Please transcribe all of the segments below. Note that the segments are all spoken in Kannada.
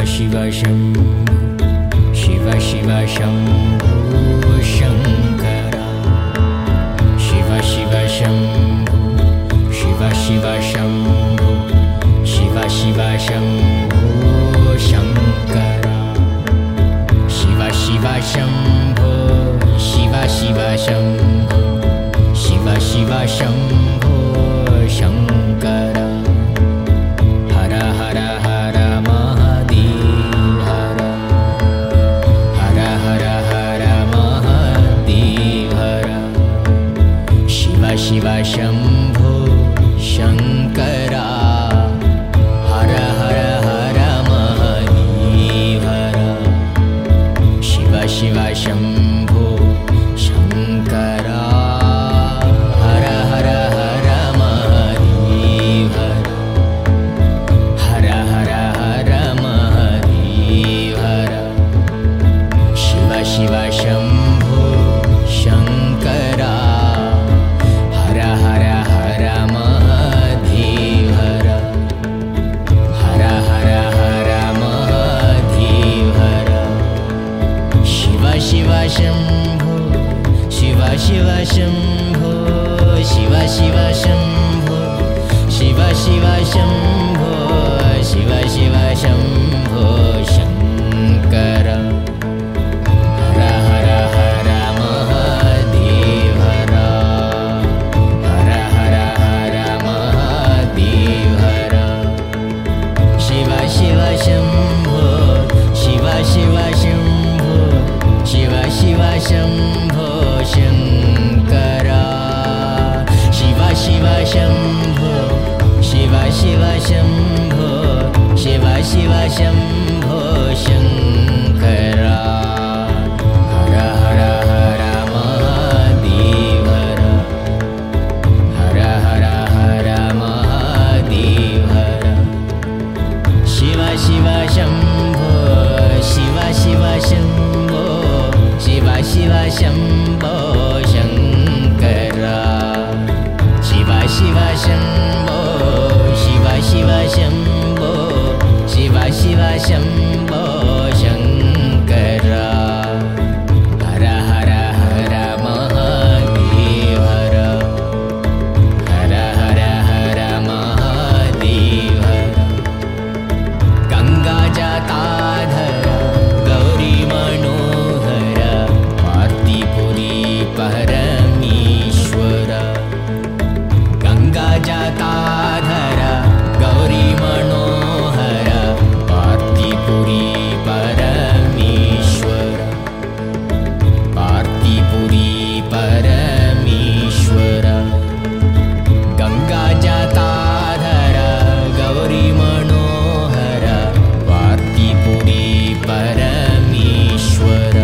ಶಿವ ಶಂಭು ಶಿವ ಶಿವ ಶಂಭು ಶಂಕರ ಶಿವ ಶಿವ ಶಂಭು ಶಿವ ಶಿವ ಶಂಭು ಶಿವ ಶಿವ ಶಂಭು ಶಂಕರ ಶಿವ ಶಿವ ಶಂಭು ಶಿವ ಶಿವ ಶಂಭು ಶಿವ ಶಿವ ಶಂಭು ಶಂಕರ ಹರ ಹರ ಹರ ಮಹಾದೇವ ಹರ ಹರ ಹರ ಮಹಾದೇವ ಶಿವ ಶಿವ ಶಂಭು ಶಂಕರ ಹರ ಹರ ಹರ ಮಹಾದೇವ ಶಿವ ಶಿವ ಶಂಭು ಶಂಕರ ಹರ ಹರ ಹರ ಮಹಾದೇವ ಹರ ಹರ ಹರ ಮಹಾದೇವ ಶಿವ ಶಿವ ಶಂಭು ಶಂಕರ ಹರ ಹರ ಹರ ಮಹಾದೇವ ಹರ ಹರ ಹರ ಮಹಾದೇವ ಶಿವ ಶಿವ ಶಂಭು ಶಿವ ಶಿವ ಶಂಭು ಶಿವ ಶಿವ ಶಂಭು ಶಿವ ಶಿವ ಶಂಭು ಶಿವ ಶಿವ ಶಂಭು ಶಂಕರ ಹರ ಹರ ಹರ ಮಹಾದೇವ ಹರ ಹರ ಹರ ಮಹಾದೇವ ಶಿವ ಶಿವ ಶಂಭು ಶಿವ ಶಿವ ಶಂಭು ಶಿವ ಶಿವ ಶಂಭು ಶಂಕರ ಶಿವ ಶಿವ ಶಂಭು ಶಿವ ಶಿವ ಶಂಭು ಶಿವ ಶಿವ ಶಂಭು ಶಂಕರ ಹರ ಹರ ಹರ ಮಹಾದೇವ ಹರ ಹರ ಹರ ಮಹಾದೇವ ಶಿವ ಶಿವ ಶಂಭು ಶಿವ ಶಿವ ಶಂಭು ಶಿವ ಶಿವ ಶಂಭೋ ಶಂಕರ ಶಿವ ಶಿವ ಶಂಭೋ ಶಿವ ಶಿವ ಶಂಭೋ ಶಿವ ಶಿವ ಶಂಭೋ ಶಂಕರ ಹರ ಹರ ಹರ ಮಹಾದೇವ ಹರ ಹರ ಹರ ಮಹಾದೇವ ಗಂಗಾ ಜಟಾಧರ ಗೌರಿ ಮನೋಹರ ಪಾರ್ಥಿಪುರಿ ಪರಮೇಶ್ವರ ಗಂಗಾ ಜಟಾಧರ ಗೌರಿ ಮನೋಹರ ಪಾರ್ಥಿಪುರಿ ಪರಮೇಶ್ವರ ಪಾರ್ಥಿಪುರಿ ಪರಮೇಶ್ವರ ಗಂಗಾ ಜಟಾಧರ ಗೌರಿ ಮನೋಹರ ಪಾರ್ಥಿಪುರಿ ಪರಮೇಶ್ವರ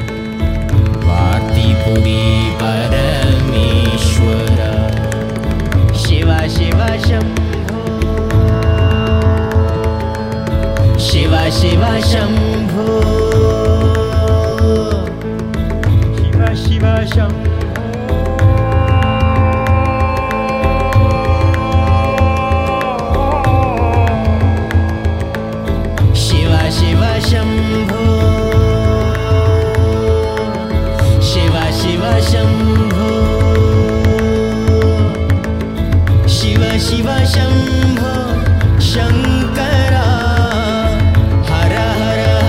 ಪಾರ್ಥಿಪುರಿ ಪರಮೇಶ್ವರ ಶಿವ ಶಿವ ಶಂಭು ಶಿವ ಶಿವ ಶಂಭು ಶಿವ ಶಿವ ಶಂಭು ಶಿವ ಶಿವ ಶಂಭು ಶಿವ ಶಿವ ಶಂಭು ಶಿವ ಶಿವ ಶಂಭು ಶಂಕರ ಹರ ಹರ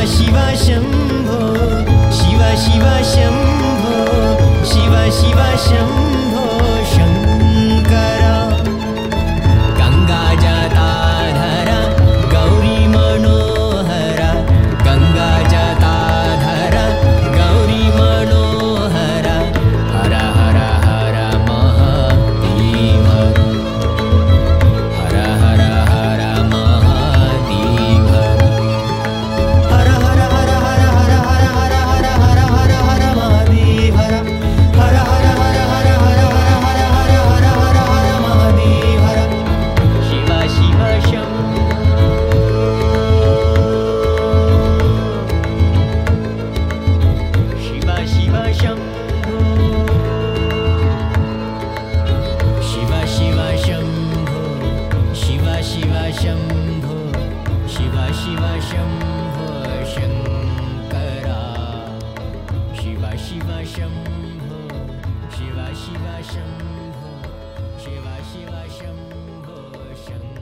ಶಿವ ಶಂಭೋ ಶಿವ ಶಿವ ಶಂಭೋ ಶಿವ ಶಿವ ಶಂಭೋ ಶಂಕರ ಗಂಗಾ ಜಟಾಧರ ಗೌರಿ ಮನೋಹರ ಗಂಗಾ ಜಟಾಧರ ಗೌರಿ ಮನೋಹರ ಹರ ಹರ ಹರ ಮಹಾದೇವ ಹರ ಹರ ಹರ ಮಹಾದೇವ ಹರ ಹರ ಹರ ಹರ ಹರ ಹರ ಹರ ಹರ ಹರ ಹರ ಹರ ಮಹಾದೇವ ಹರ ಹರ ಹರ ಹರ ಹರ ಹರ ಹರ ಹರ ಹರ ಹರ ಹರ ಮಹಾದೇವ ಶಿವ ಶಿವ ಶಂಭೋ ಶಿವ ಶಿವ ಶಂಭೋ ಶಿವ ಶಿವ ಶಂಭೋ ಶಿವ ಶಿವ ಶಂಭೋ ಶಂಕರ ಶಿವ ಶಿವ ಶಂಭೋ ಶಿವ ಶಿವ ಶಂಭೋ ಶಿವ ಶಿವ ಶಂಭೋ ಶಂಕರ